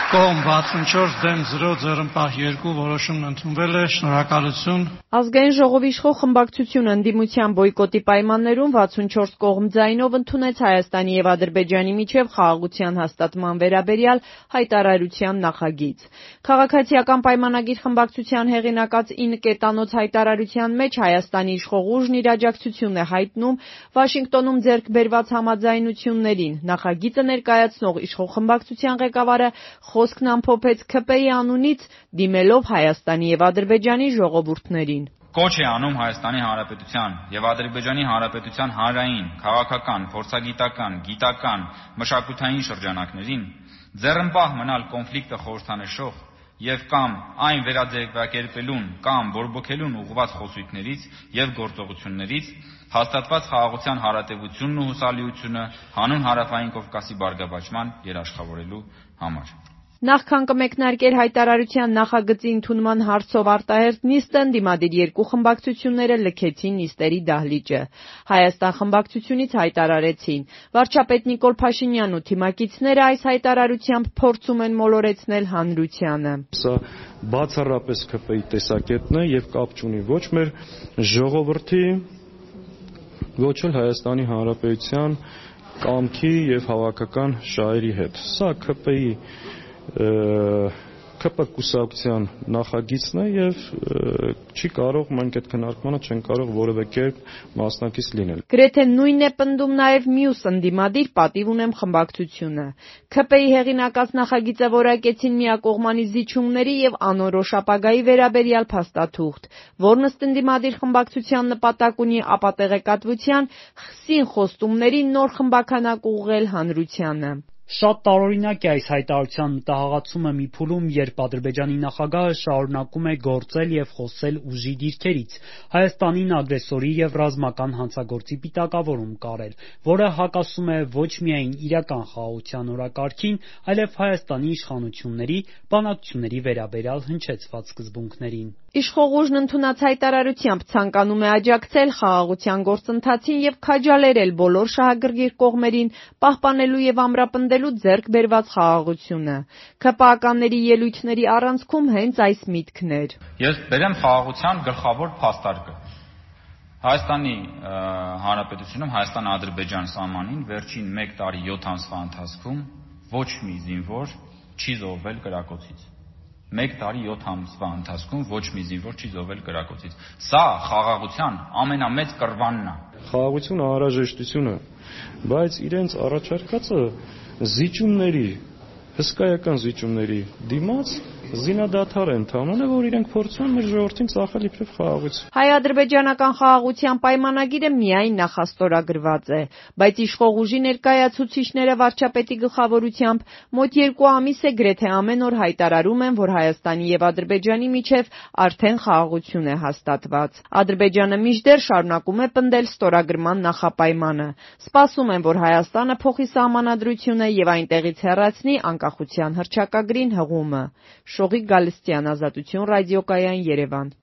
Կողմ 64 դեմ 0 ձեռնպահ 2 որոշումն ընդունվել է։ Շնորհակալություն։ Ազգային ժողովի իշխող խմբակցությունը ընդդիմության բոյկոտի պայմաններում 64 կողմ ձայնով ընդունեց Հայաստանի եւ Ադրբեջանի միջև խաղաղության հաստատման վերաբերյալ հայտարարության նախագիծ։ Քաղաքացիական պայմանագիր խմբակցության հեղինակած 9 կետանոց հայտարարության մեջ Հայաստանի իշխող ուժն իր աջակցությունն է հայտնում Վաշինգտոնում ձեռք բերված համաձայնություններին։ Նախագիծը ներկայացնող իշխող խմբակցության ղեկավարը խոսքն ամփոփեց ՔՊ-ի անունից, դիմելով Հայաստանի եւ Ադրբեջանի ժողովուրդներին։ Կոչ է անում Հայաստանի Հանրապետության եւ Ադրբեջանի Հանրապետության հանրային, քաղաքական, փորձագիտական, գիտական, մշակութային շրջանակներին ձեռնպահ մնալ կոնֆլիկտը խորհրդանշող եւ կամ այն վերաձեռնարկելուն կամ բորբոքելուն ուղղված խոսույթներից եւ գործողություններից հաստատված խաղաղության հարատեվությունն ու հուսալիությունը հանուն Հարավային Կովկասի բարգավաճման երաշխավորելու համար։ Նախքան կմեկնարկեր հայտարարության նախագծի ընդունման հարցով արտահերթ նիստը, ընդդիմադիր երկու խմբակցությունները լքեցին նիստերի դահլիճը։ Հայաստան խմբակցությունից հայտարարեցին. վարչապետ Նիկոլ Փաշինյանն ու թիմակիցները այս հայտարարությամբ փորձում են մոլորեցնել հանրությանը։ Սա բացառապես ՔՊ-ի տեսակետն է եւ կապ չունի ոչ մեր ժողովրդի, ոչ էլ Հայաստանի Հանրապետության կամքի եւ հավաքական շահերի հետ։ Սա ՔՊ-ի ԿՊ կուսակցության նախագիծն է եւ չի կարող, մենք այդ քննարկմանը չենք կարող որևէ կերպ մասնակից լինել։ Գրեթե նույնն է պնդում նաեւ մյուս ընդդիմադիր պատիվ ունեմ խմբակցությունը։ ՔՊ-ի հեղինակած նախագիծը որակեցին միակողմանի զիջումների եւ անորոշ ապագայի վերաբերյալ փաստաթուղթ, որն ըստ ընդդիմադիր խմբակցության նպատակ ունի ապատեղեկատվության խսին խոստումների նոր խմբականակ ուղղել հանրությանը։ Շատ տարօրինակ է այս հայտարարության մտահղացումը մի փուլում, երբ Ադրբեջանի նախագահը շարունակում է գործել եւ խոսել ուժի դիրքերից, Հայաստանին ագրեսորի եւ ռազմական հանցագործի պիտակավորում կարել, որը հակասում է ոչ միայն իրական խաղաղության օրակարգին, այլև Հայաստանի իշխանությունների բանակցությունների վերաբերյալ հնչեցված սկզբունքներին։ Իշխող ուժն ընդունած հայտարարությամբ ցանկանում է աջակցել խաղաղության գործընթացին եւ քաջալերել բոլոր շահագրգիռ կողմերին պահպանելու եւ ամրապնդելու ձեռք բերված խաղաղությունը։ ՔՊԱ-ականների ելույթների առանցքում հենց այս միտքն էր։ Ես բերեմ խաղաղության գլխավոր փաստարկը։ Հայաստանի Հանրապետությունում Հայաստան-Ադրբեջան սահմանին վերջին 1 տարի 7 ամսվա ընթացքում ոչ մի զինվոր չի զոհվել կրակոցից։ 1 տարի 7 ամսվա ընթացքում ոչ մի զինվոր չի զոհվել կրակոցից։ Սա խաղաղության ամենամեծ կռվանն է։ Խաղաղությունը անհրաժեշտություն է, բայց իրենց առաջարկածը զիջումների, հսկայական զիջումների դիմաց զինադադար է ընդհանրը, որ իրենք փորձում են մեր ժողովրդին ծախել իբրև խաղաղություն։ Հայ-ադրբեջանական խաղաղության պայմանագիրը միայն նախաստորագրված է, բայց իշխող ուժի ներկայացուցիչները վարչապետի գլխավորությամբ մոտ 2 ամիս է գրեթե ամեն օր հայտարարում են, որ Հայաստանի եւ Ադրբեջանի միջև արդեն խաղաղություն է հաստատված։ Ադրբեջանը մինչդեռ շարունակում է պնդել ստորագրման նախապայմանը։ Սպասում են, որ Հայաստանը փոխի սահմանադրությունը եւ այնտեղից հեռացնի անկախության հռչակագրին հղումը։ Շողիկ Գալստյան, Ազատություն ռադիոկայան, Երևան։